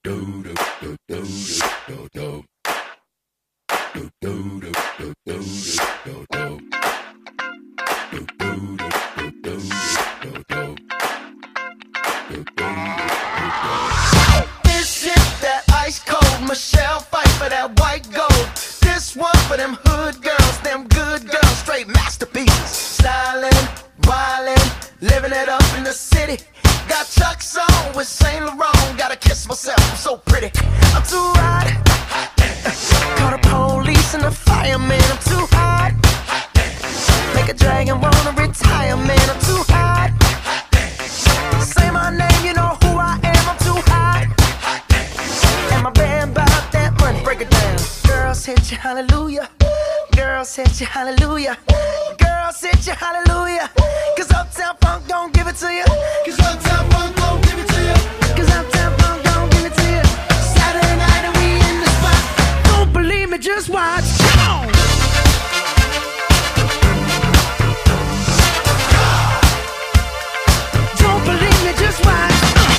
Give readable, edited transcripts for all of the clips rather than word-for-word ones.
This hit that ice cold Michelle fight for that white gold. This one for them hood girls, them good girls, straight masterpieces. Stylin', wildin', living it up in the city. Got Chuck's on with Saint Laurent. Gotta kiss myself, I'm so pretty. I'm too hot. Call the police and the fireman. I'm too hot. Make a dragon wanna retire, man. I'm too hot. Say my name, you know who I am. I'm too hot. And my band bought that money. Break it down. Girls hit you, hallelujah. Girls hit you, hallelujah. Girls hit you, hallelujah. Cause Uptown Funk don't give it to you. Cause Uptown Funk don't give it to you. Cause Uptown Funk don't give it to you. Saturday night and we in the spot. Don't believe me, just watch. Come on. Don't believe me, just watch.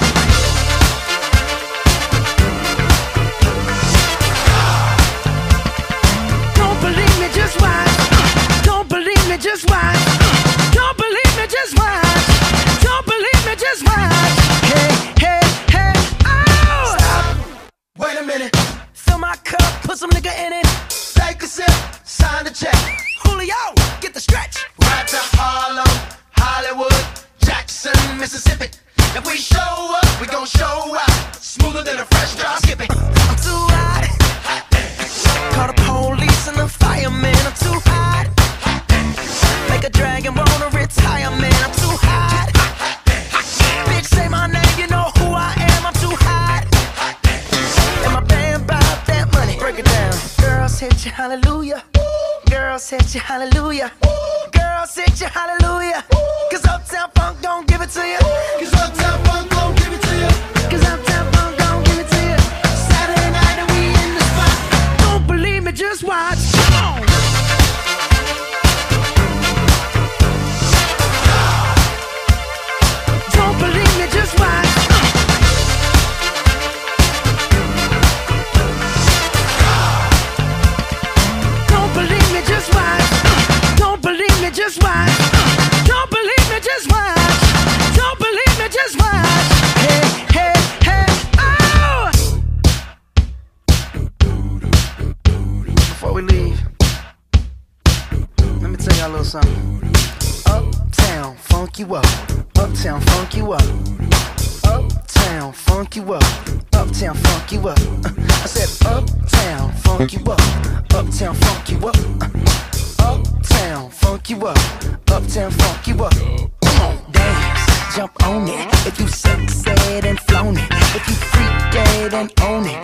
Don't believe me, just watch. Don't believe me, just watch. Don't believe me, just watch. Don't believe me, just watch. Hey, hey, hey, oh! Stop. Wait a minute. Fill my cup, put some nigga in it. Take a sip, sign the check. Julio, get the stretch. Right to Harlem, Hollywood, Jackson, Mississippi. If we show up, we gon' show out. Smoother than a fresh drop skipping. I'm too hot. Call the police and the fireman. I'm too hot. Make a dragon wanna retire, man. I'm too hot. Bitch, say my name, you know who I am. I'm too hot. And my band bought that money. Break it down. Girls hit you, hallelujah. Girls hit you, hallelujah. Girls hit you, hallelujah. Cause Uptown Funk don't give it to you. Cause Uptown Funk don't give it to you. Cause Uptown Funk don't give it to you. Saturday night and we in the spot. Don't believe me, just watch. Come on. Don't believe me, just watch. Don't believe me, just watch. Don't believe me, just watch. Don't believe me, just watch. Don't believe me, just watch. Hey, hey, hey, oh! Before we leave, let me tell y'all a little something. Uptown, funk you up. Uptown, funk you up. Uptown, funk you up. Uptown, funk you up. I said uptown, funk you up. Uptown, funk you up. Uptown, funk you up. Uptown, funk you up. Come on, dance, jump on it. If you sexed and flown it, if you freaked dead and own it,